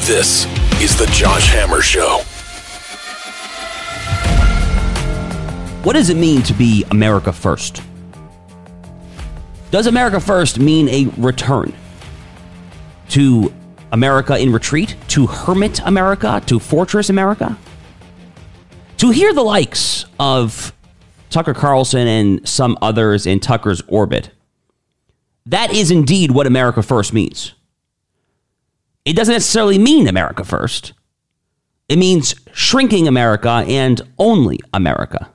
This is the Josh Hammer Show. What does it mean to be America first? Does America first mean a return to America in retreat, to hermit America, to fortress America? To hear the likes of Tucker Carlson and some others in Tucker's orbit, that is indeed what America first means. It doesn't necessarily mean America first. It means shrinking America and only America.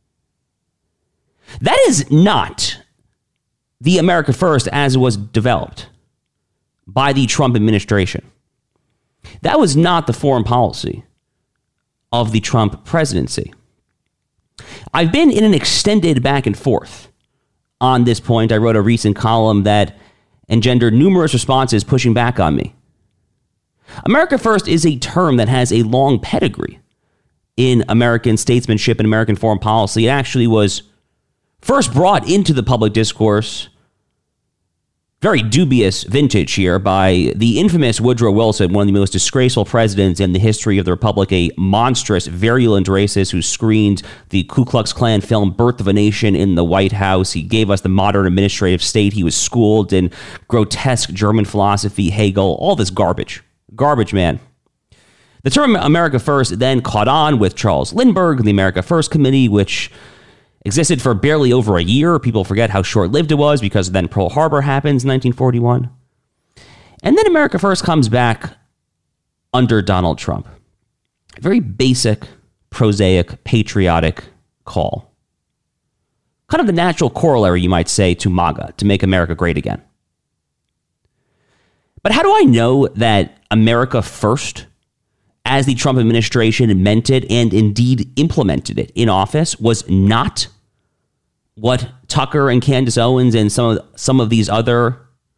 That is not the America first as it was developed by the Trump administration. That was not the foreign policy of the Trump presidency. I've been in an extended back and forth on this point. I wrote a recent column that engendered numerous responses pushing back on me. America first is a term that has a long pedigree in American statesmanship and American foreign policy. It actually was first brought into the public discourse, very dubious vintage here, by the infamous Woodrow Wilson, one of the most disgraceful presidents in the history of the Republic, a monstrous, virulent racist who screened the Ku Klux Klan film Birth of a Nation in the White House. He gave us the modern administrative state. He was schooled in grotesque German philosophy, Hegel, all this garbage. Garbage, man. The term America First then caught on with Charles Lindbergh and the America First Committee, which existed for barely over a year. People forget how short-lived it was because then Pearl Harbor happens in 1941. And then America First comes back under Donald Trump. A very basic, prosaic, patriotic call. Kind of the natural corollary, you might say, to MAGA, to make America great again. But how do I know that America First, as the Trump administration meant it and indeed implemented it in office, was not what Tucker and Candace Owens and some of these other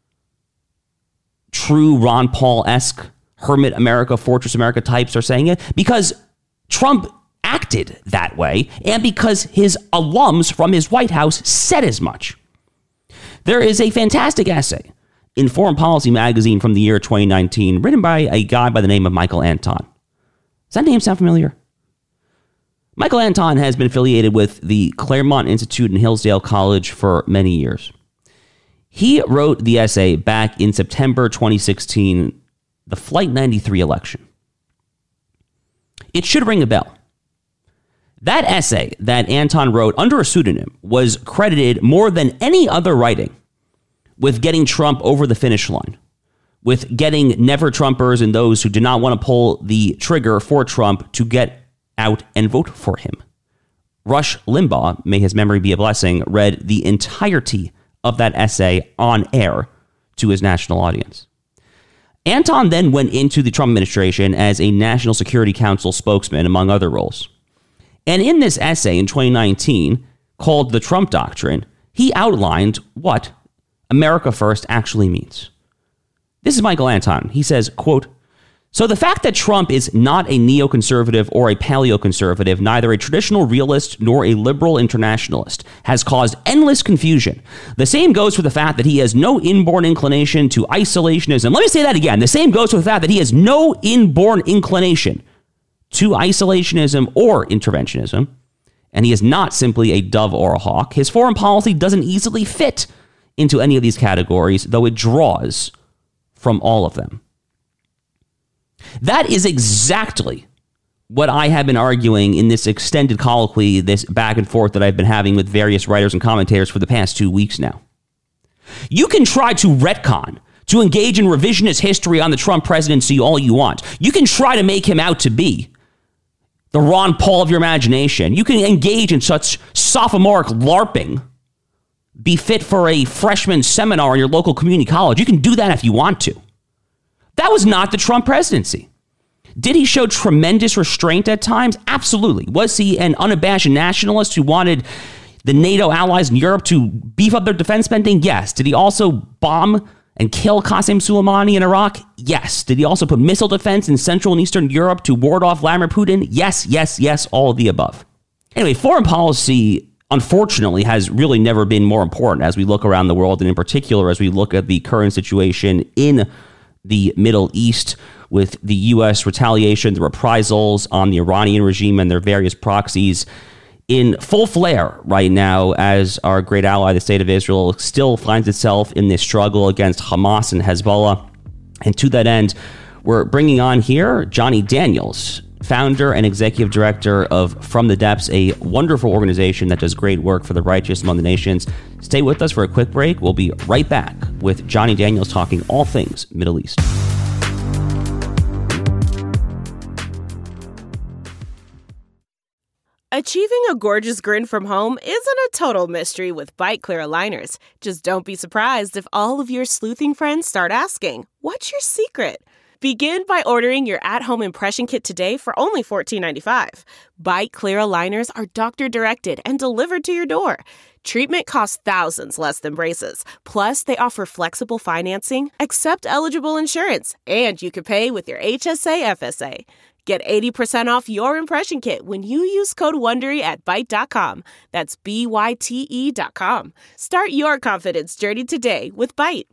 true Ron Paul-esque hermit America, fortress America types are saying it? Because Trump acted that way and because his alums from his White House said as much. There is a fantastic essay in Foreign Policy magazine from the year 2019 written by a guy by the name of Michael Anton. Does that name sound familiar? Michael Anton has been affiliated with the Claremont Institute in Hillsdale College for many years. He wrote the essay back in September 2016, the Flight 93 election. It should ring a bell. That essay that Anton wrote under a pseudonym was credited more than any other writing with getting Trump over the finish line, with getting never-Trumpers and those who did not want to pull the trigger for Trump to get out and vote for him. Rush Limbaugh, may his memory be a blessing, read the entirety of that essay on air to his national audience. Anton then went into the Trump administration as a National Security Council spokesman, among other roles. And in this essay in 2019, called The Trump Doctrine, he outlined what America First actually means. This is Michael Anton. He says, quote, "So the fact that Trump is not a neoconservative or a paleoconservative, neither a traditional realist nor a liberal internationalist, has caused endless confusion. The same goes for the fact that he has no inborn inclination to isolationism." Let me say that again. The same goes for the fact that he has no inborn inclination to isolationism or interventionism, and he is not simply a dove or a hawk. His foreign policy doesn't easily fit into any of these categories, though it draws from all of them. That is exactly what I have been arguing in this extended colloquy, this back and forth that I've been having with various writers and commentators for the past 2 weeks now. You can try to retcon, to engage in revisionist history on the Trump presidency all you want. You can try to make him out to be the Ron Paul of your imagination. You can engage in such sophomoric LARPing, be fit for a freshman seminar in your local community college. You can do that if you want to. That was not the Trump presidency. Did he show tremendous restraint at times? Absolutely. Was he an unabashed nationalist who wanted the NATO allies in Europe to beef up their defense spending? Yes. Did he also bomb and kill Qasem Soleimani in Iraq? Yes. Did he also put missile defense in Central and Eastern Europe to ward off Vladimir Putin? Yes, yes, yes, all of the above. Anyway, foreign policy, unfortunately, has really never been more important as we look around the world, and in particular as we look at the current situation in the Middle East, with the U.S. retaliation, the reprisals on the Iranian regime and their various proxies in full flare right now, as our great ally, the state of Israel, still finds itself in this struggle against Hamas and Hezbollah. And to that end, we're bringing on here Johnny Daniels, founder and executive director of From the Depths, a wonderful organization that does great work for the righteous among the nations. Stay with us for a quick break. We'll be right back with Johnny Daniels talking all things Middle East. Achieving a gorgeous grin from home isn't a total mystery with Byte Clear aligners. Just don't be surprised if all of your sleuthing friends start asking, "What's your secret?" Begin by ordering your at-home impression kit today for only $14.95. Byte Clear aligners are doctor-directed and delivered to your door. Treatment costs thousands less than braces. Plus, they offer flexible financing, accept eligible insurance, and you can pay with your HSA FSA. Get 80% off your impression kit when you use code WONDERY at Byte.com. That's BYTE.com. Start your confidence journey today with Byte.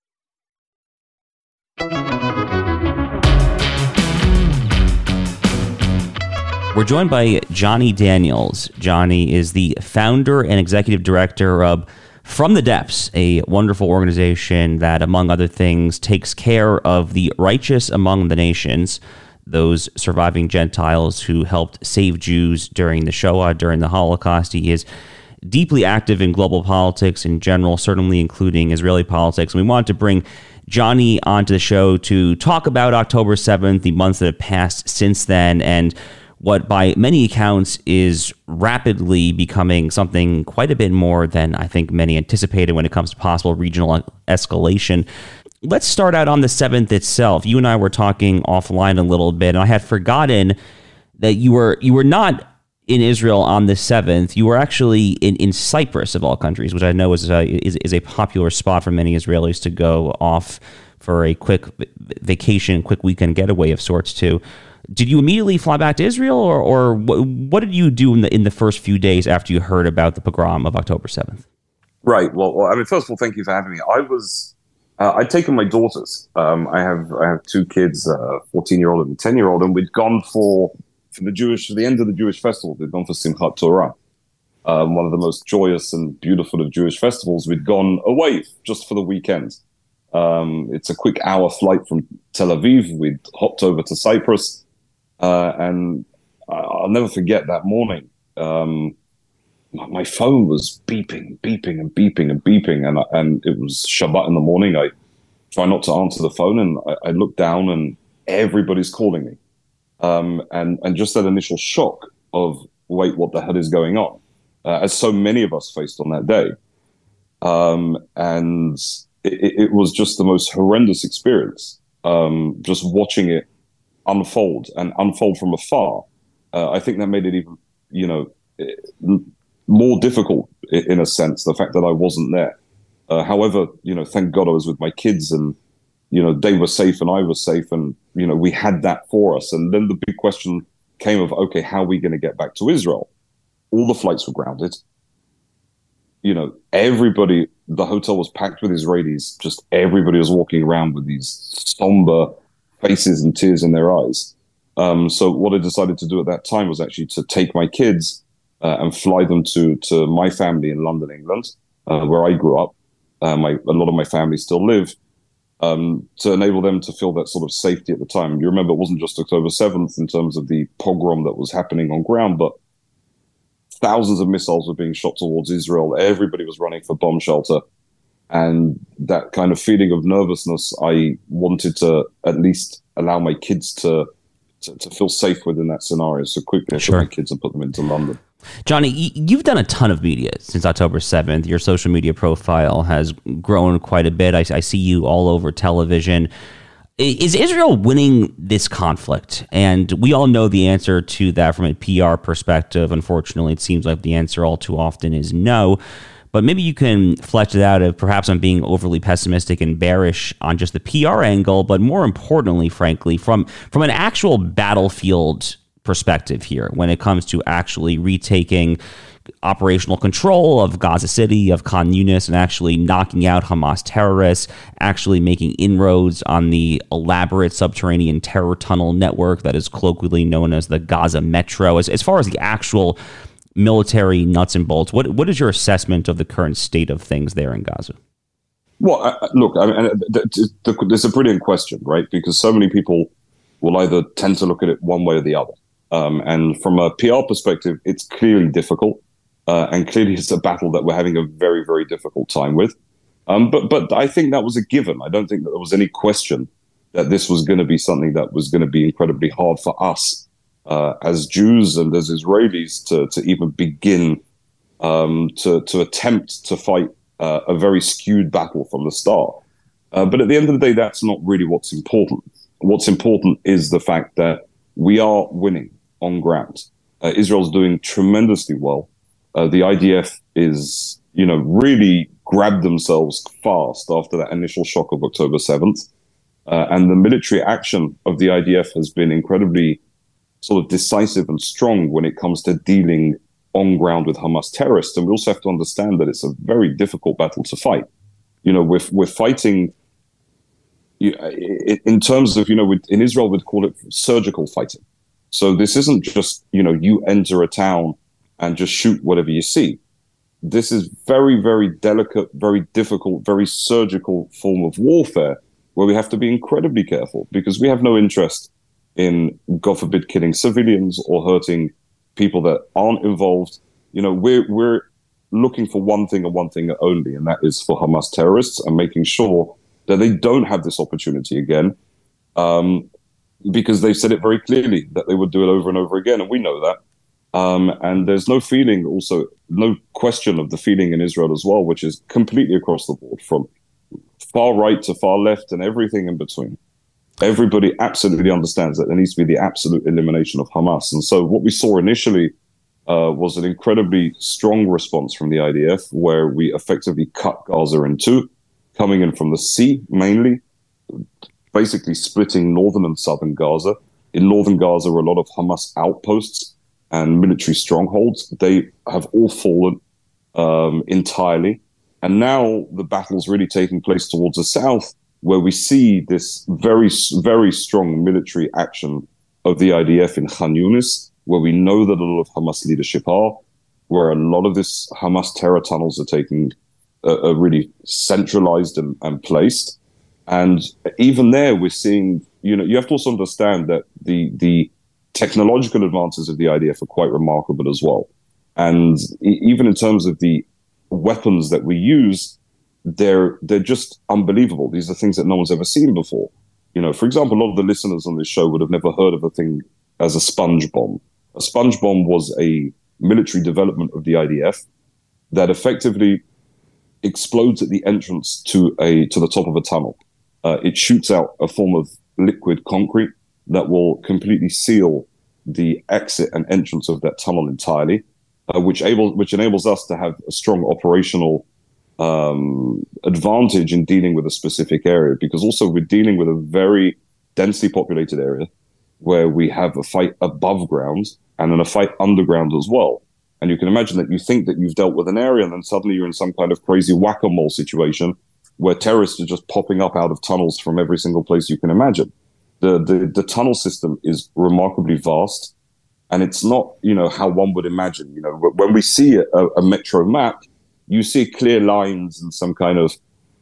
We're joined by Johnny Daniels. Johnny is the founder and executive director of From the Depths, a wonderful organization that, among other things, takes care of the righteous among the nations, those surviving Gentiles who helped save Jews during the Shoah, during the Holocaust. He is deeply active in global politics in general, certainly including Israeli politics. And we wanted to bring Johnny onto the show to talk about October 7th, the months that have passed since then, and what by many accounts is rapidly becoming something quite a bit more than I think many anticipated when it comes to possible regional escalation. Let's start out on the 7th itself. You and I were talking offline a little bit, and I had forgotten that you were not in Israel on the 7th. You were actually in Cyprus, of all countries, which I know is a popular spot for many Israelis to go off for a quick vacation, quick weekend getaway of sorts too. Did you immediately fly back to Israel, or what did you do in the first few days after you heard about the pogrom of October 7th? Right. Well, I mean, first of all, thank you for having me. I'd taken my daughters. I have two kids, a 14-year-old and a 10-year-old, and we'd gone for the end of the Jewish festival. We'd gone for Simchat Torah, one of the most joyous and beautiful of Jewish festivals. We'd gone away just for the weekend. It's a quick hour flight from Tel Aviv. We'd hopped over to Cyprus, and I'll never forget that morning. My phone was beeping, and it was Shabbat in the morning. I try not to answer the phone, and I look down, and everybody's calling me. And just that initial shock of, wait, what the hell is going on? As so many of us faced on that day. And it was just the most horrendous experience, just watching it unfold from afar. I think that made it even, more difficult in a sense, the fact that I wasn't there. However, thank God I was with my kids, and, they were safe and I was safe, and, we had that for us. And then the big question came of, okay, how are we going to get back to Israel? All the flights were grounded. Everybody, the hotel was packed with Israelis. Just everybody was walking around with these somber faces and tears in their eyes. So what I decided to do at that time was actually to take my kids and fly them to my family in London, England, where I grew up. A lot of my family still live, to enable them to feel that sort of safety at the time. You remember, it wasn't just October 7th in terms of the pogrom that was happening on ground, but thousands of missiles were being shot towards Israel. Everybody was running for bomb shelter. And that kind of feeling of nervousness, I wanted to at least allow my kids to feel safe within that scenario. So quickly I took my kids and put them into London. Johnny, you've done a ton of media since October 7th. Your social media profile has grown quite a bit. I see you all over television. Is Israel winning this conflict? And we all know the answer to that from a PR perspective. Unfortunately, it seems like the answer all too often is no. But maybe you can flesh it out if perhaps I'm being overly pessimistic and bearish on just the PR angle, but more importantly, frankly, from an actual battlefield perspective here when it comes to actually retaking operational control of Gaza City, of Khan Yunis, and actually knocking out Hamas terrorists, actually making inroads on the elaborate subterranean terror tunnel network that is colloquially known as the Gaza Metro. As far as the actual military nuts and bolts, what is your assessment of the current state of things there in Gaza? Well, look, I mean, there's a brilliant question, right? Because so many people will either tend to look at it one way or the other. And from a PR perspective, it's clearly difficult. And clearly it's a battle that we're having a very, very difficult time with. But I think that was a given. I don't think that there was any question that this was going to be something that was going to be incredibly hard for us as Jews and as Israelis to even begin to attempt to fight a very skewed battle from the start. But at the end of the day, that's not really what's important. What's important is the fact that we are winning on ground. Israel's doing tremendously well. The IDF is, really grabbed themselves fast after that initial shock of October 7th. And the military action of the IDF has been incredibly sort of decisive and strong when it comes to dealing on ground with Hamas terrorists. And we also have to understand that it's a very difficult battle to fight. We're fighting in terms of, in Israel, we'd call it surgical fighting. So this isn't just, you enter a town and just shoot whatever you see. This is very, very delicate, very difficult, very surgical form of warfare where we have to be incredibly careful because we have no interest in, God forbid, killing civilians or hurting people that aren't involved. We're looking for one thing and one thing only, and that is for Hamas terrorists and making sure that they don't have this opportunity again, because they've said it very clearly that they would do it over and over again, and we know that. And there's no question of the feeling in Israel as well, which is completely across the board, from far right to far left and everything in between. Everybody absolutely understands that there needs to be the absolute elimination of Hamas. And so what we saw initially was an incredibly strong response from the IDF, where we effectively cut Gaza in two, coming in from the sea mainly, basically splitting northern and southern Gaza. In northern Gaza are a lot of Hamas outposts and military strongholds. They have all fallen entirely. And now the battle's really taking place towards the south, where we see this very, very strong military action of the IDF in Khan Yunis, where we know that a lot of Hamas leadership are, where a lot of this Hamas terror tunnels are really centralized and placed. And even there, we're seeing, you have to also understand that the technological advances of the IDF are quite remarkable as well. And even in terms of the weapons that we use, they're just unbelievable. These are things that no one's ever seen before. For example, a lot of the listeners on this show would have never heard of a thing as a sponge bomb. A sponge bomb was a military development of the IDF that effectively explodes at the entrance to the top of a tunnel. It shoots out a form of liquid concrete that will completely seal the exit and entrance of that tunnel entirely, which enables us to have a strong operational advantage in dealing with a specific area, because also we're dealing with a very densely populated area where we have a fight above ground and then a fight underground as well. And you can imagine that you think that you've dealt with an area and then suddenly you're in some kind of crazy whack-a-mole situation where terrorists are just popping up out of tunnels from every single place you can imagine. The tunnel system is remarkably vast, and it's not, how one would imagine. When we see a metro map, you see clear lines and some kind of,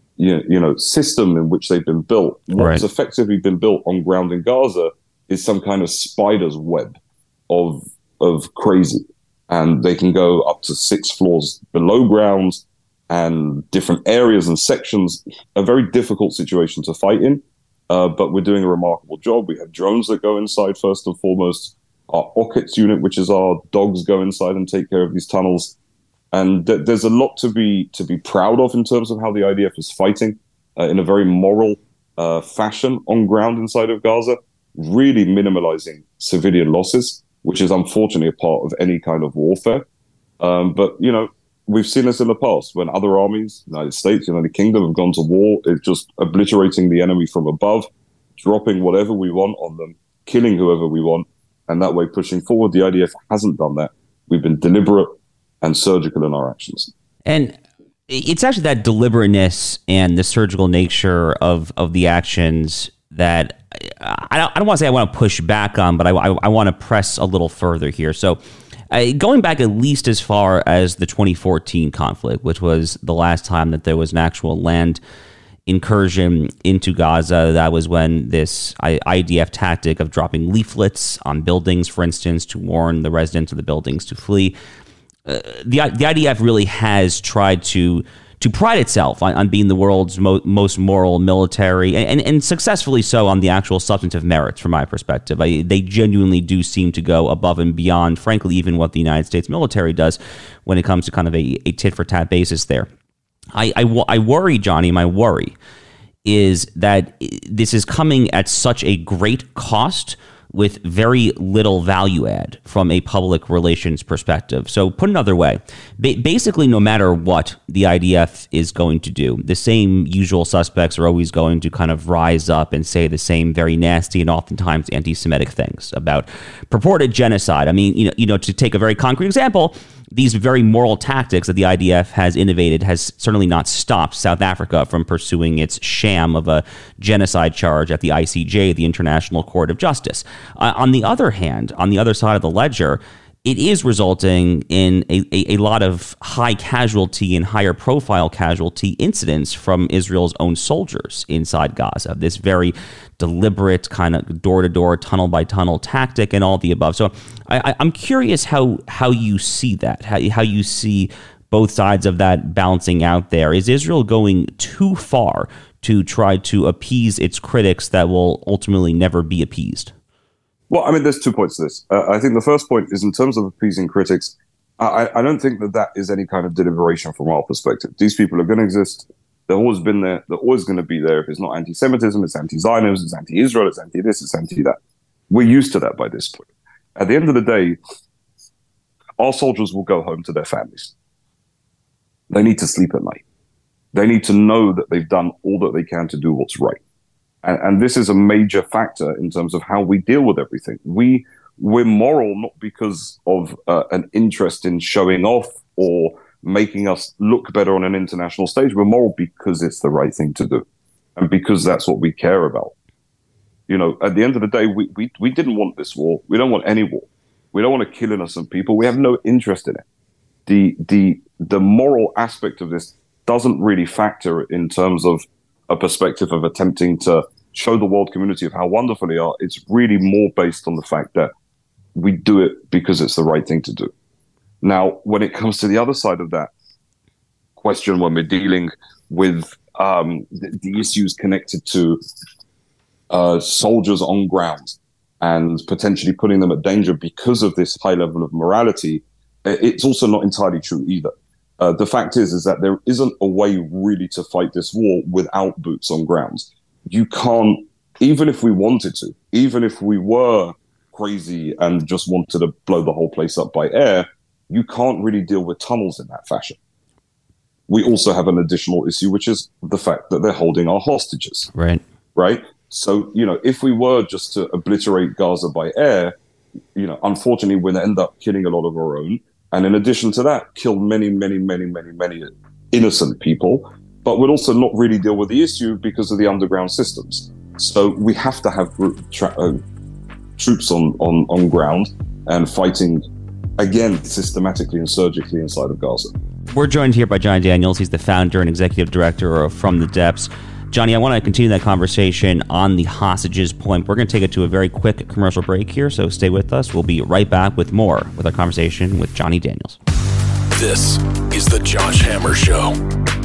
system in which they've been built. What's effectively been built on ground in Gaza is some kind of spider's web of crazy. And they can go up to 6 floors below ground, and different areas and sections. A very difficult situation to fight in, but we're doing a remarkable job. We have drones that go inside first and foremost. Our Ockets unit, which is our dogs, go inside and take care of these tunnels. And there's a lot to be proud of in terms of how the IDF is fighting in a very moral fashion on ground inside of Gaza, really minimalizing civilian losses, which is unfortunately a part of any kind of warfare. But, we've seen this in the past when other armies, United States, United Kingdom, have gone to war. It's just obliterating the enemy from above, dropping whatever we want on them, killing whoever we want, and that way pushing forward. The IDF hasn't done that. We've been deliberate. and surgical in our actions. And it's actually that deliberateness and the surgical nature of the actions that I don't want to say I want to push back on, but I want to press a little further here. So going back at least as far as the 2014 conflict, which was the last time that there was an actual land incursion into Gaza, that was when this IDF tactic of dropping leaflets on buildings, for instance, to warn the residents of the buildings to flee. The IDF really has tried to pride itself on being the world's most moral military, and successfully so on the actual substantive merits, from my perspective. They genuinely do seem to go above and beyond, frankly, even what the United States military does when it comes to kind of a tit-for-tat basis there. I worry, Johnny, my worry is that this is coming at such a great cost with very little value add from a public relations perspective. So put another way, basically no matter what the IDF is going to do, the same usual suspects are always going to kind of rise up and say the same very nasty and oftentimes anti-Semitic things about purported genocide. I mean, you know, to take a very concrete example, these very moral tactics that the IDF has innovated has certainly not stopped South Africa from pursuing its sham of a genocide charge at the ICJ, the International Court of Justice. On the other hand, on the other side of the ledger, it is resulting in a lot of high casualty and higher profile casualty incidents from Israel's own soldiers inside Gaza. This very deliberate kind of door-to-door, tunnel-by-tunnel tactic and all the above. So I'm curious how you see that, how you see both sides of that balancing out there. Is Israel going too far to try to appease its critics that will ultimately never be appeased? Well, I mean, there's 2 points to this. I think the first point is in terms of appeasing critics, I don't think that is any kind of deliberation from our perspective. These people are going to exist. They've always been there. They're always going to be there. If it's not anti-Semitism, it's anti-Zionism, it's anti-Israel, it's anti-this, it's anti-that. We're used to that by this point. At the end of the day, our soldiers will go home to their families. They need to sleep at night. They need to know that they've done all that they can to do what's right. And this is a major factor in terms of how we deal with everything. We're moral not because of an interest in showing off or making us look better on an international stage. We're moral because it's the right thing to do and because that's what we care about. You know, at the end of the day, we didn't want this war. We don't want any war. We don't want to kill innocent people. We have no interest in it. The moral aspect of this doesn't really factor in terms of a perspective of attempting to show the world community of how wonderful they are. It's really more based on the fact that we do it because it's the right thing to do. Now, when it comes to the other side of that question, when we're dealing with the issues connected to soldiers on ground and potentially putting them at danger because of this high level of morality, it's also not entirely true either. The fact is that there isn't a way really to fight this war without boots on ground. You can't, even if we wanted to, even if we were crazy and just wanted to blow the whole place up by air, you can't really deal with tunnels in that fashion. We also have an additional issue, which is the fact that they're holding our hostages. Right? So, you know, if we were just to obliterate Gaza by air, you know, unfortunately, we'd end up killing a lot of our own. And in addition to that, kill many, many, many, many, many innocent people, but would also not really deal with the issue because of the underground systems. So we have to have troops on ground and fighting, again, systematically and surgically inside of Gaza. We're joined here by Johnny Daniels. He's the founder and executive director of From the Depths. Johnny, I want to continue that conversation on the hostages point. We're going to take it to a very quick commercial break here, so stay with us. We'll be right back with more with our conversation with Johnny Daniels. This is The Josh Hammer Show.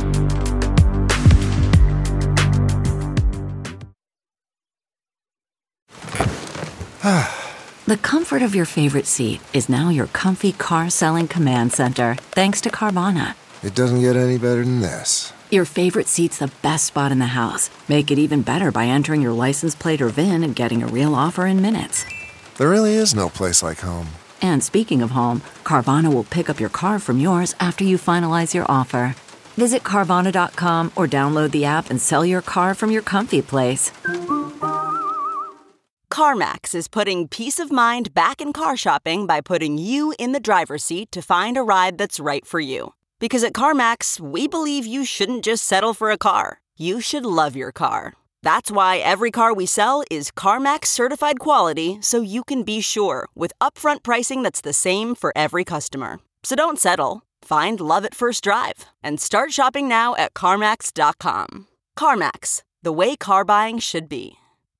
The comfort of your favorite seat is now your comfy car selling command center, thanks to Carvana. It doesn't get any better than this. Your favorite seat's the best spot in the house. Make it even better by entering your license plate or VIN and getting a real offer in minutes. There really is no place like home. And speaking of home, Carvana will pick up your car from yours after you finalize your offer. Visit Carvana.com or download the app and sell your car from your comfy place. CarMax is putting peace of mind back in car shopping by putting you in the driver's seat to find a ride that's right for you. Because at CarMax, we believe you shouldn't just settle for a car. You should love your car. That's why every car we sell is CarMax certified quality, so you can be sure with upfront pricing that's the same for every customer. So don't settle. Find love at first drive and start shopping now at CarMax.com. CarMax, the way car buying should be.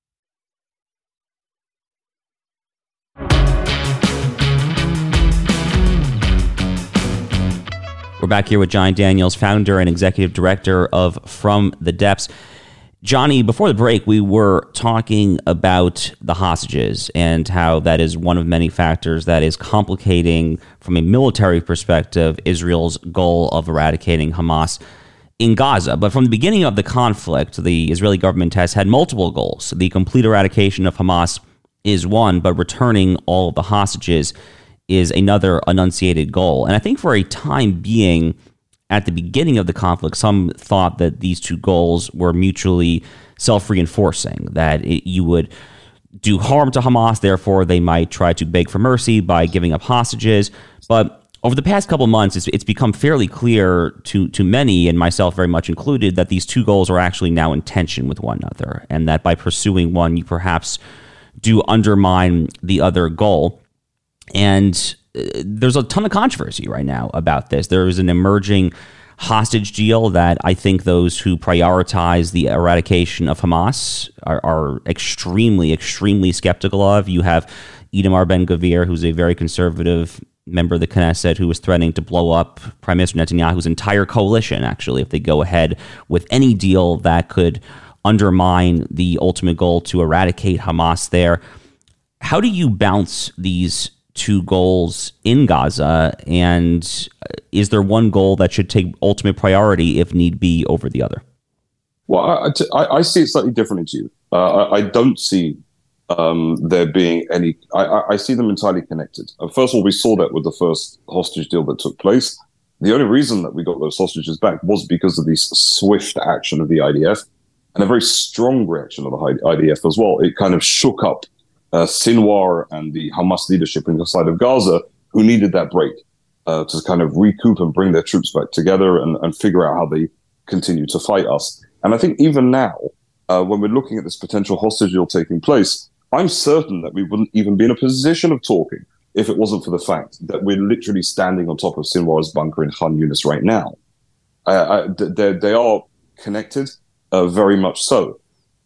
We're back here with Johnny Daniels, founder and executive director of From the Depths. Johnny, before the break, we were talking about the hostages and how that is one of many factors that is complicating, from a military perspective, Israel's goal of eradicating Hamas in Gaza. But from the beginning of the conflict, the Israeli government has had multiple goals. The complete eradication of Hamas is one, but returning all of the hostages is another enunciated goal. And I think for a time being, at the beginning of the conflict, some thought that these two goals were mutually self-reinforcing, that you would do harm to Hamas, therefore they might try to beg for mercy by giving up hostages. But over the past couple months, it's become fairly clear to many, and myself very much included, that these two goals are actually now in tension with one another, and that by pursuing one, you perhaps do undermine the other goal. And there's a ton of controversy right now about this. There is an emerging hostage deal that I think those who prioritize the eradication of Hamas are extremely, extremely skeptical of. You have Itamar Ben-Gvir, who's a very conservative member of the Knesset, who was threatening to blow up Prime Minister Netanyahu's entire coalition, actually, if they go ahead with any deal that could undermine the ultimate goal to eradicate Hamas there. How do you balance these two goals in Gaza, and is there one goal that should take ultimate priority if need be over the other? Well, I see it slightly differently to you. I don't see there being any. I see them entirely connected. First of all, we saw that with the first hostage deal that took place. The only reason that we got those hostages back was because of the swift action of the IDF and a very strong reaction of the IDF as well. It kind of shook up Sinwar and the Hamas leadership inside of Gaza, who needed that break to kind of recoup and bring their troops back together and figure out how they continue to fight us. And I think even now, when we're looking at this potential hostage deal taking place, I'm certain that we wouldn't even be in a position of talking if it wasn't for the fact that we're literally standing on top of Sinwar's bunker in Khan Yunis right now. They are connected, very much so.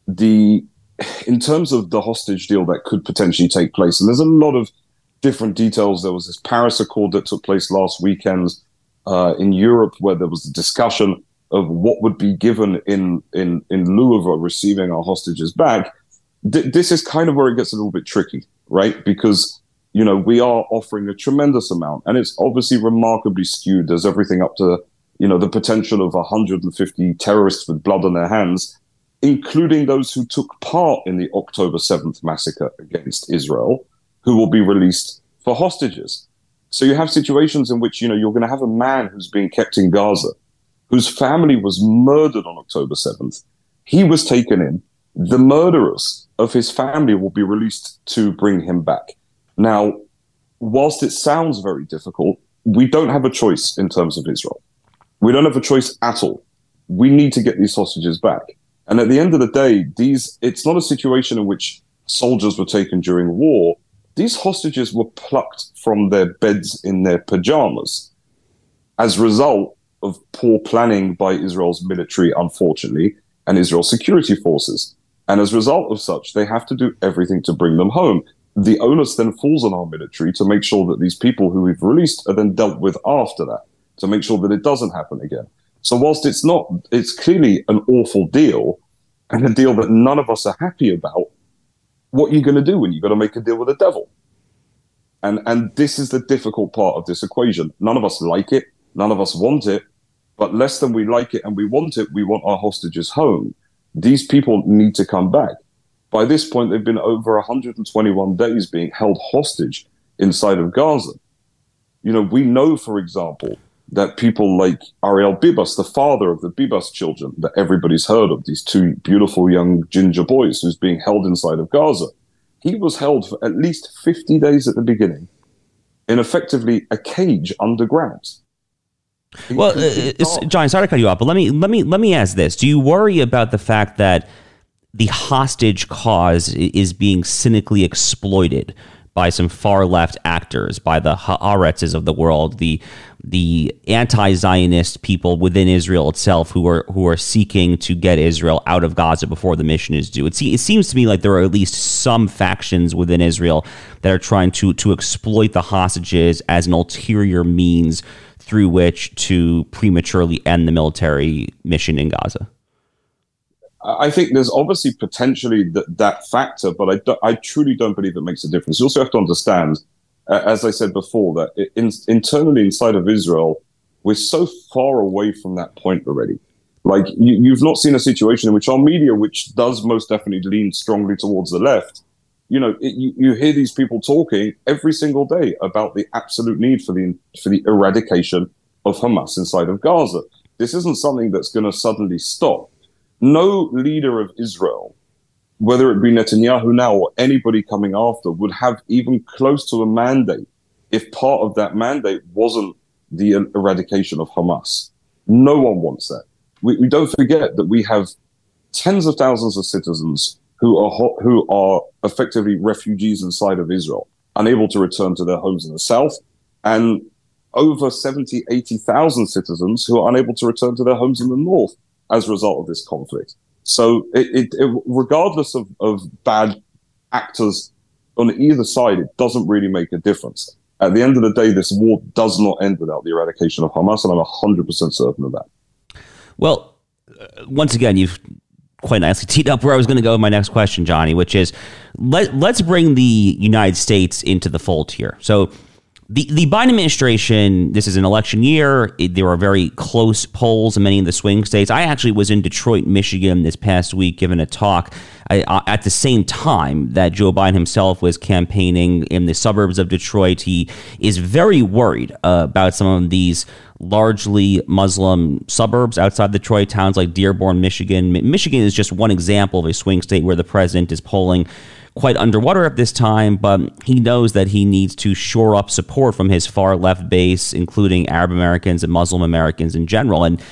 In terms of the hostage deal that could potentially take place, and there's a lot of different details. There was this Paris Accord that took place last weekend in Europe, where there was a discussion of what would be given in lieu of receiving our hostages back. This is kind of where it gets a little bit tricky, right? Because, you know, we are offering a tremendous amount, and it's obviously remarkably skewed. There's everything up to, you know, the potential of 150 terrorists with blood on their hands, including those who took part in the October 7th massacre against Israel, who will be released for hostages. So you have situations in which, you know, you're going to have a man who's being kept in Gaza, whose family was murdered on October 7th. He was taken in. The murderers of his family will be released to bring him back. Now, whilst it sounds very difficult, we don't have a choice in terms of Israel. We don't have a choice at all. We need to get these hostages back. And at the end of the day, it's not a situation in which soldiers were taken during war. These hostages were plucked from their beds in their pajamas as a result of poor planning by Israel's military, unfortunately, and Israel's security forces. And as a result of such, they have to do everything to bring them home. The onus then falls on our military to make sure that these people who we've released are then dealt with after that, to make sure that it doesn't happen again. So whilst it's clearly an awful deal and a deal that none of us are happy about, what are you going to do when you've got to make a deal with the devil? And this is the difficult part of this equation. None of us like it. None of us want it. But less than we like it and we want it, we want our hostages home. These people need to come back. By this point, they've been over 121 days being held hostage inside of Gaza. You know, we know, for example, that people like Ariel Bibas, the father of the Bibas children that everybody's heard of, these two beautiful young ginger boys who's being held inside of Gaza, he was held for at least 50 days at the beginning in effectively a cage underground. Well, John, sorry to cut you off, but let me ask this: do you worry about the fact that the hostage cause is being cynically exploited by some far left actors, by the Haaretzes of the world, the anti-Zionist people within Israel itself who are seeking to get Israel out of Gaza before the mission is due? It seems to me like there are at least some factions within Israel that are trying to exploit the hostages as an ulterior means through which to prematurely end the military mission in Gaza. I think there's obviously potentially that factor, but I truly don't believe it makes a difference. You also have to understand, as I said before, that internally inside of Israel, we're so far away from that point already. Like, you've not seen a situation in which our media, which does most definitely lean strongly towards the left, you hear these people talking every single day about the absolute need for the eradication of Hamas inside of Gaza. This isn't something that's going to suddenly stop. No leader of Israel, whether it be Netanyahu now or anybody coming after, would have even close to a mandate if part of that mandate wasn't the eradication of Hamas. No one wants that. We don't forget that we have tens of thousands of citizens who are effectively refugees inside of Israel, unable to return to their homes in the south, and over 70, 80,000 citizens who are unable to return to their homes in the north as a result of this conflict. So regardless of bad actors on either side, it doesn't really make a difference. At the end of the day, this war does not end without the eradication of Hamas, and I'm 100% certain of that. Well, once again, you've quite nicely teed up where I was going to go with my next question, Johnny, which is let's bring the United States into the fold here. So the Biden administration, this is an election year. There are very close polls in many of the swing states. I actually was in Detroit, Michigan this past week giving a talk at the same time that Joe Biden himself was campaigning in the suburbs of Detroit. He is very worried about some of these largely Muslim suburbs outside Detroit, towns like Dearborn, Michigan. Michigan is just one example of a swing state where the president is polling quite underwater at this time, but he knows that he needs to shore up support from his far left base, including Arab Americans and Muslim Americans in general. And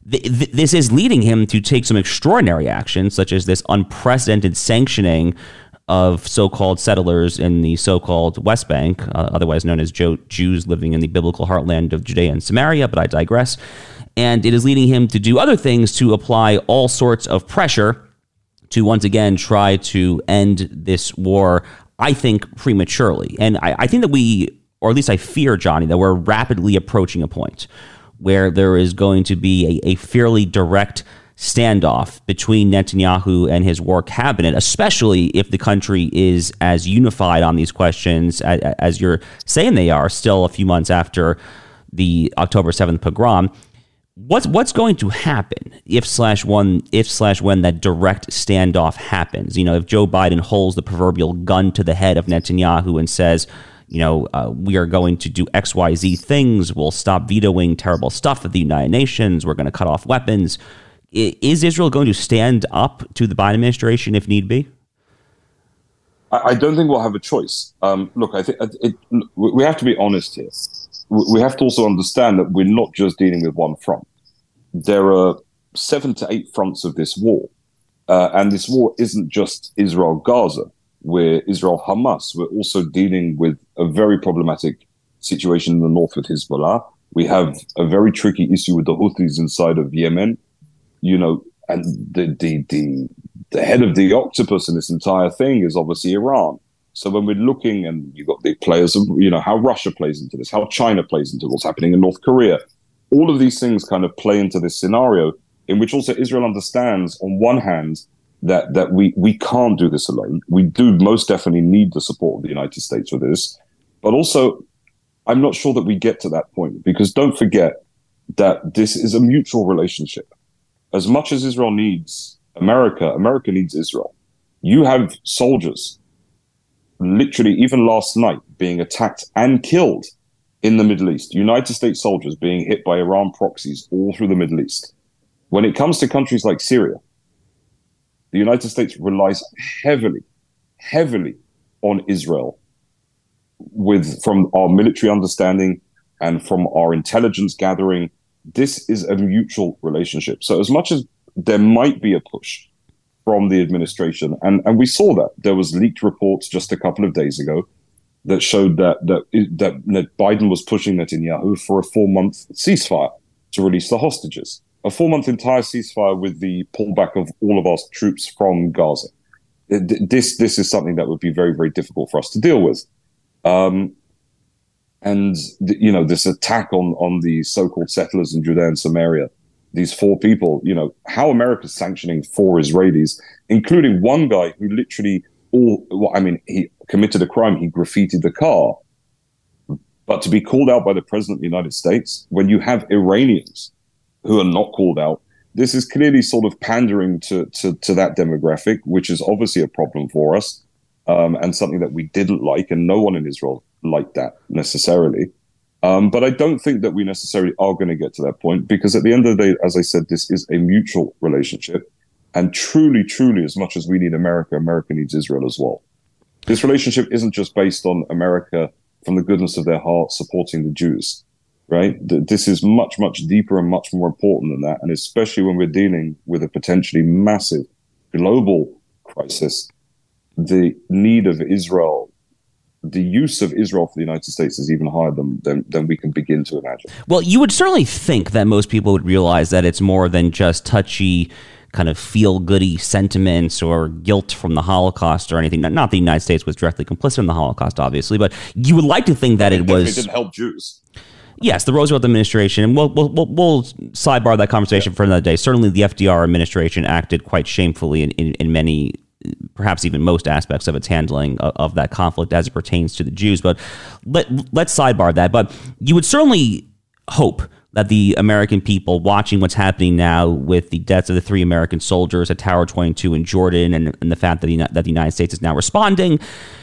this is leading him to take some extraordinary actions, such as this unprecedented sanctioning of so-called settlers in the so-called West Bank, otherwise known as Jews living in the biblical heartland of Judea and Samaria, but I digress. And it is leading him to do other things to apply all sorts of pressure to once again try to end this war, I think, prematurely. And I think that we, or at least I fear, Johnny, that we're rapidly approaching a point where there is going to be a fairly direct standoff between Netanyahu and his war cabinet, especially if the country is as unified on these questions as you're saying they are still a few months after the October 7th pogrom. What's going to happen if/when that direct standoff happens? If Joe Biden holds the proverbial gun to the head of Netanyahu and says, we are going to do XYZ things, we'll stop vetoing terrible stuff at the United Nations, we're going to cut off weapons. Is Israel going to stand up to the Biden administration if need be? I don't think we'll have a choice. Look, I think we have to be honest here. We have to also understand that we're not just dealing with one front. There are 7 to 8 fronts of this war. And this war isn't just Israel-Gaza. We're Israel-Hamas. We're also dealing with a very problematic situation in the north with Hezbollah. We have a very tricky issue with the Houthis inside of Yemen. And the head of the octopus in this entire thing is obviously Iran. So when we're looking, and you've got the players of, how Russia plays into this, how China plays into what's happening in North Korea, all of these things kind of play into this scenario in which also Israel understands, on one hand, that we can't do this alone. We do most definitely need the support of the United States for this. But also, I'm not sure that we get to that point, because don't forget that this is a mutual relationship. As much as Israel needs America, America needs Israel. You have soldiers, literally even last night, being attacked and killed in the Middle East. United States soldiers being hit by Iran proxies all through the Middle East. When it comes to countries like Syria, the United States relies heavily on Israel from our military understanding and from our intelligence gathering. This is a mutual relationship. So as much as there might be a push from the administration, and we saw that there was leaked reports just a couple of days ago that showed that Biden was pushing Netanyahu for a 4-month ceasefire to release the hostages, a 4-month entire ceasefire with the pullback of all of our troops from Gaza. This is something that would be very, very difficult for us to deal with. This attack on the so-called settlers in Judea and Samaria, these 4 people, how America's sanctioning 4 Israelis, including one guy who literally he committed a crime. He graffitied the car. But to be called out by the president of the United States, when you have Iranians who are not called out, this is clearly sort of pandering to that demographic, which is obviously a problem for us, and something that we didn't like, and no one in Israel liked that necessarily. But I don't think that we necessarily are going to get to that point, because at the end of the day, as I said, this is a mutual relationship. And truly, truly, as much as we need America, America needs Israel as well. This relationship isn't just based on America, from the goodness of their heart, supporting the Jews, right? This is much, much deeper and much more important than that. And especially when we're dealing with a potentially massive global crisis, the need of Israel, the use of Israel for the United States is even higher than we can begin to imagine. Well, you would certainly think that most people would realize that it's more than just touchy kind of feel-goody sentiments or guilt from the Holocaust or anything. Not the United States was directly complicit in the Holocaust, obviously, but you would like to think that it was... It didn't help Jews. Yes, the Roosevelt administration, and we'll sidebar that conversation for another day. Certainly the FDR administration acted quite shamefully in many, perhaps even most aspects of its handling of that conflict as it pertains to the Jews. But let's sidebar that. But you would certainly hope that the American people watching what's happening now with the deaths of the 3 American soldiers at Tower 22 in Jordan, and the fact that the United States is now responding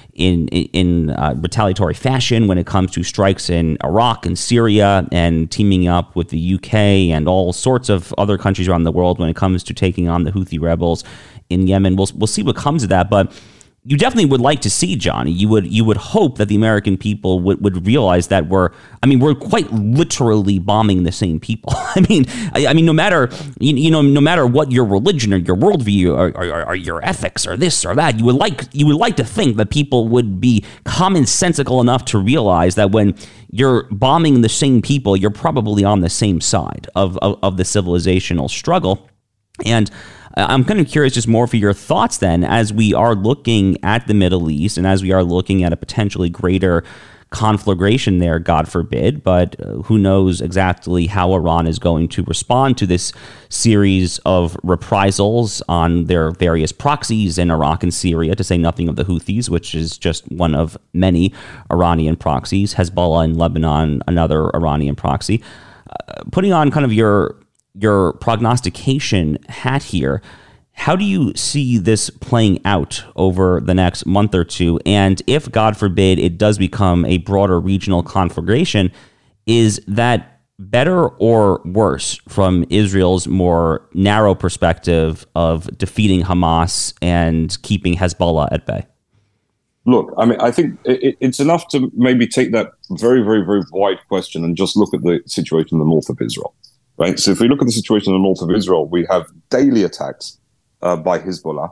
in retaliatory fashion when it comes to strikes in Iraq and Syria, and teaming up with the UK and all sorts of other countries around the world when it comes to taking on the Houthi rebels in Yemen. We'll see what comes of that, but you definitely would like to see, Johnny. You would hope that the American people would realize that we're quite literally bombing the same people. I mean, no matter no matter what your religion or your worldview or your ethics or this or that, you would like to think that people would be commonsensical enough to realize that when you're bombing the same people, you're probably on the same side of the civilizational struggle. And I'm kind of curious just more for your thoughts then, as we are looking at the Middle East and as we are looking at a potentially greater conflagration there, God forbid, but who knows exactly how Iran is going to respond to this series of reprisals on their various proxies in Iraq and Syria, to say nothing of the Houthis, which is just one of many Iranian proxies, Hezbollah in Lebanon, another Iranian proxy. Putting on kind of your prognostication hat here, how do you see this playing out over the next month or two? And if, God forbid, it does become a broader regional conflagration, is that better or worse from Israel's more narrow perspective of defeating Hamas and keeping Hezbollah at bay? Look, I mean, I think it's enough to maybe take that very, very, very wide question and just look at the situation in the north of Israel. Right. So if we look at the situation in the north of Israel, we have daily attacks by Hezbollah,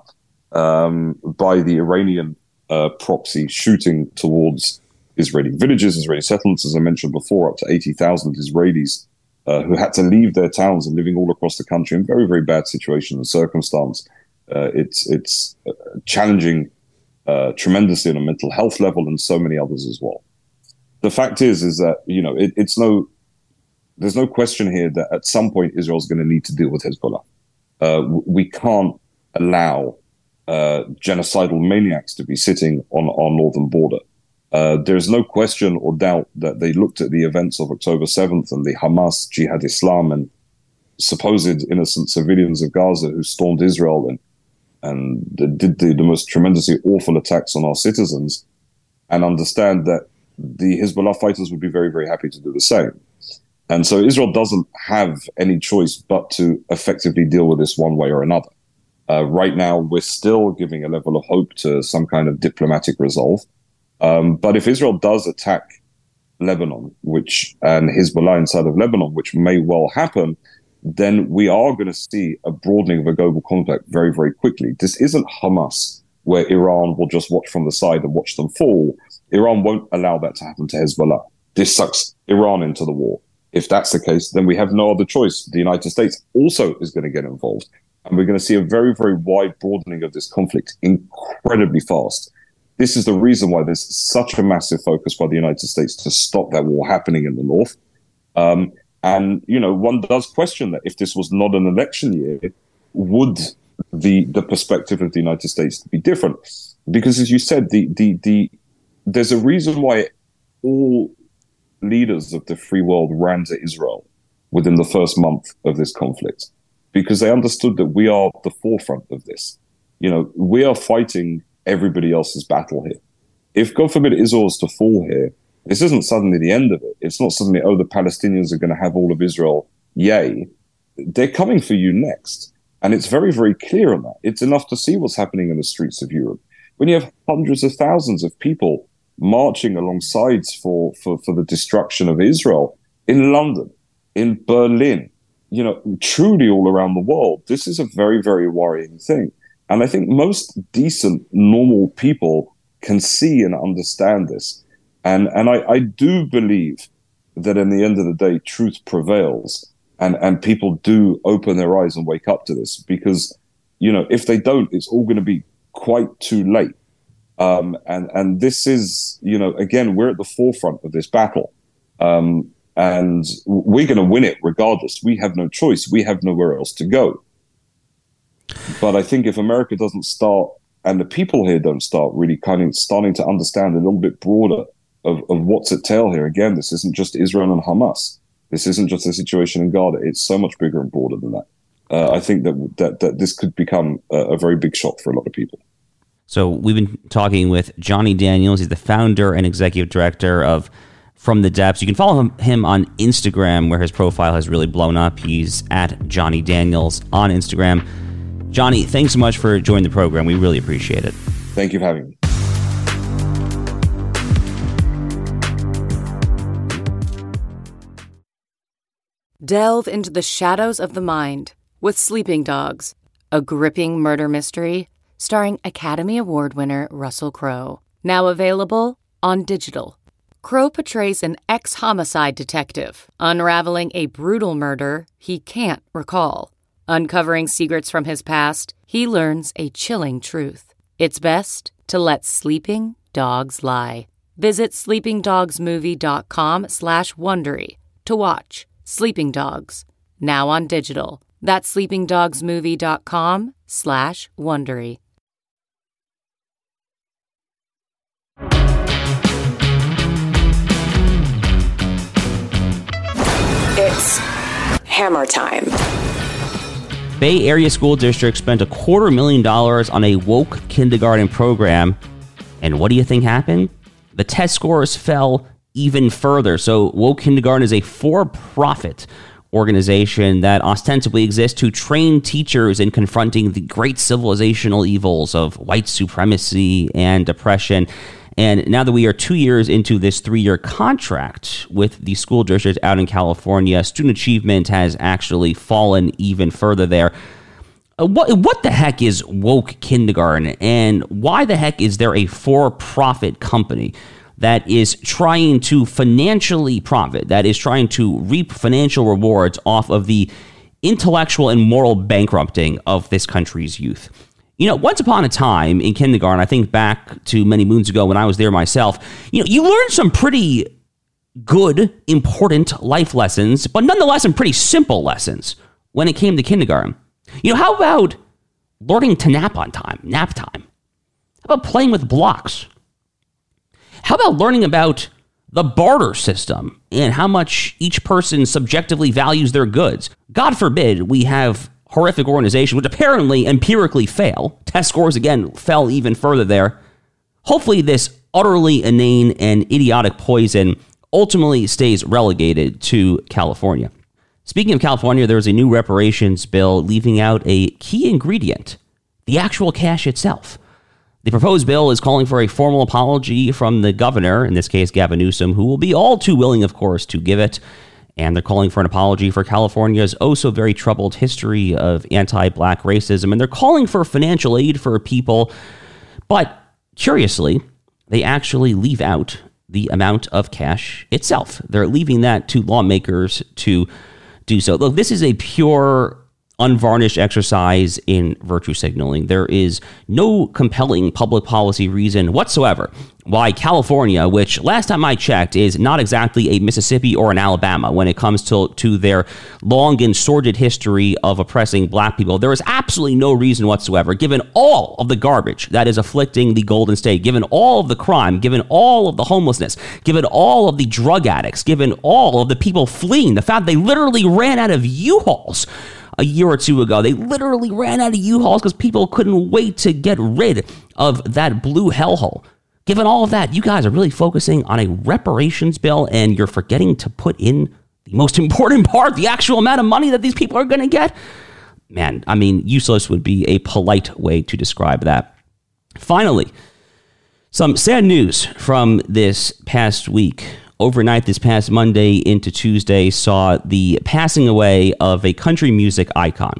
by the Iranian proxy, shooting towards Israeli villages, Israeli settlements, as I mentioned before, up to 80,000 Israelis who had to leave their towns and living all across the country in very, very bad situation and circumstance. It's challenging tremendously on a mental health level, and so many others as well. The fact is that, there's no question here that at some point Israel's going to need to deal with Hezbollah. We can't allow genocidal maniacs to be sitting on our northern border. There's no question or doubt that they looked at the events of October 7th and the Hamas, Jihad Islam, and supposed innocent civilians of Gaza who stormed Israel and did the most tremendously awful attacks on our citizens, and understand that the Hezbollah fighters would be very, very happy to do the same. And so Israel doesn't have any choice but to effectively deal with this one way or another. Right now, we're still giving a level of hope to some kind of diplomatic resolve. But if Israel does attack Lebanon, and Hezbollah inside of Lebanon, which may well happen, then we are going to see a broadening of a global conflict very, very quickly. This isn't Hamas, where Iran will just watch from the side and watch them fall. Iran won't allow that to happen to Hezbollah. This sucks Iran into the war. If that's the case, then we have no other choice. The United States also is going to get involved. And we're going to see a very, very wide broadening of this conflict incredibly fast. This is the reason why there's such a massive focus by the United States to stop that war happening in the north. And, one does question that if this was not an election year, would the perspective of the United States be different? Because, as you said, there's a reason why all leaders of the free world ran to Israel within the first month of this conflict, because they understood that we are the forefront of this. We are fighting everybody else's battle here. If, God forbid, Israel is to fall here, this isn't suddenly the end of it. It's not suddenly, the Palestinians are going to have all of Israel. Yay. They're coming for you next. And it's very, very clear on that. It's enough to see what's happening in the streets of Europe. When you have hundreds of thousands of people marching alongside for the destruction of Israel in London, in Berlin, truly all around the world, this is a very, very worrying thing. And I think most decent, normal people can see and understand this. And I do believe that in the end of the day, truth prevails and people do open their eyes and wake up to this, because, if they don't, it's all going to be quite too late. And this is, again, we're at the forefront of this battle. And we're going to win it regardless. We have no choice. We have nowhere else to go. But I think if America doesn't start, and the people here don't start really kind of starting to understand a little bit broader of what's at tail here. Again, this isn't just Israel and Hamas. This isn't just a situation in Gaza. It's so much bigger and broader than that. I think that this could become a very big shock for a lot of people. So we've been talking with Johnny Daniels. He's the founder and executive director of From the Depths. You can follow him on Instagram, where his profile has really blown up. He's at Johnny Daniels on Instagram. Johnny, thanks so much for joining the program. We really appreciate it. Thank you for having me. Delve into the shadows of the mind with Sleeping Dogs, a gripping murder mystery starring Academy Award winner Russell Crowe. Now available on digital. Crowe portrays an ex-homicide detective unraveling a brutal murder he can't recall. Uncovering secrets from his past, he learns a chilling truth. It's best to let sleeping dogs lie. Visit sleepingdogsmovie.com/Wondery to watch Sleeping Dogs, now on digital. That's sleepingdogsmovie.com/Wondery. It's hammer time. Bay Area School District spent $250,000 on a woke kindergarten program. And what do you think happened? The test scores fell even further. So Woke Kindergarten is a for-profit organization that ostensibly exists to train teachers in confronting the great civilizational evils of white supremacy and oppression. And now that we are 2 years into this 3-year contract with the school district out in California, student achievement has actually fallen even further there. What the heck is Woke Kindergarten, and why the heck is there a for-profit company that is trying to financially profit, that is trying to reap financial rewards off of the intellectual and moral bankrupting of this country's youth? Once upon a time in kindergarten, I think back to many moons ago when I was there myself, you learned some pretty good, important life lessons, but nonetheless some pretty simple lessons when it came to kindergarten. How about learning to nap on time, nap time? How about playing with blocks? How about learning about the barter system and how much each person subjectively values their goods? God forbid we have horrific organizations which apparently empirically fail. Test scores, again, fell even further there. Hopefully this utterly inane and idiotic poison ultimately stays relegated to California. Speaking of California, there is a new reparations bill leaving out a key ingredient the actual cash itself. The proposed bill is calling for a formal apology from the governor, in this case Gavin Newsom, who will be all too willing, of course, to give it. And they're calling for an apology for California's oh-so-very troubled history of anti-black racism. And they're calling for financial aid for people. But curiously, they actually leave out the amount of cash itself. They're leaving that to lawmakers to do so. Look, this is a pure, unvarnished exercise in virtue signaling. There is no compelling public policy reason whatsoever why California, which last time I checked is not exactly a Mississippi or an Alabama when it comes to their long and sordid history of oppressing black people, there is absolutely no reason whatsoever, given all of the garbage that is afflicting the Golden State, given all of the crime, given all of the homelessness, given all of the drug addicts, given all of the people fleeing, the fact they literally ran out of U-Hauls a year or two ago. They literally ran out of U-Hauls because people couldn't wait to get rid of that blue hellhole. Given all of that, you guys are really focusing on a reparations bill, and you're forgetting to put in the most important part, the actual amount of money that these people are going to get. Man, I mean, useless would be a polite way to describe that. Finally, some sad news from this past week. Overnight, this past Monday into Tuesday, saw the passing away of a country music icon,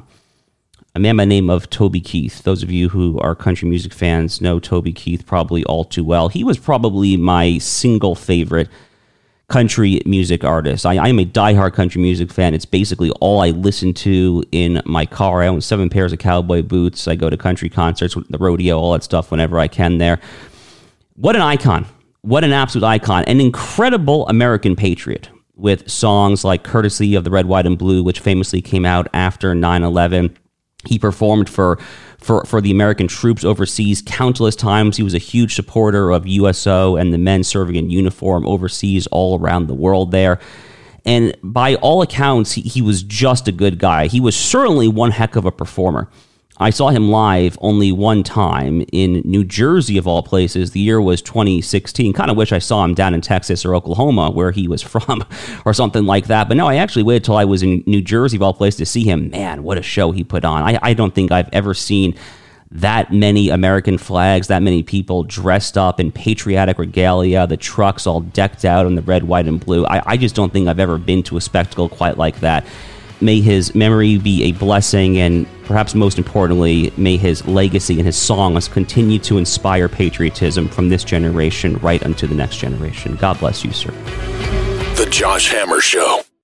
a man by the name of Toby Keith. Those of you who are country music fans know Toby Keith probably all too well. He was probably my single favorite country music artist. I am a diehard country music fan. It's basically all I listen to in my car. I own 7 pairs of cowboy boots. I go to country concerts, the rodeo, all that stuff whenever I can there. What an icon. What an absolute icon. An incredible American patriot with songs like Courtesy of the Red, White, and Blue, which famously came out after 9/11. He performed for the American troops overseas countless times. He was a huge supporter of USO and the men serving in uniform overseas all around the world there. And by all accounts, he was just a good guy. He was certainly one heck of a performer. I saw him live only one time in New Jersey, of all places. The year was 2016. Kind of wish I saw him down in Texas or Oklahoma, where he was from, or something like that. But no, I actually waited till I was in New Jersey, of all places, to see him. Man, what a show he put on. I don't think I've ever seen that many American flags, that many people dressed up in patriotic regalia, the trucks all decked out in the red, white, and blue. I just don't think I've ever been to a spectacle quite like that. May his memory be a blessing, and perhaps most importantly, may his legacy and his songs continue to inspire patriotism from this generation right unto the next generation. God bless you, sir. The Josh Hammer Show.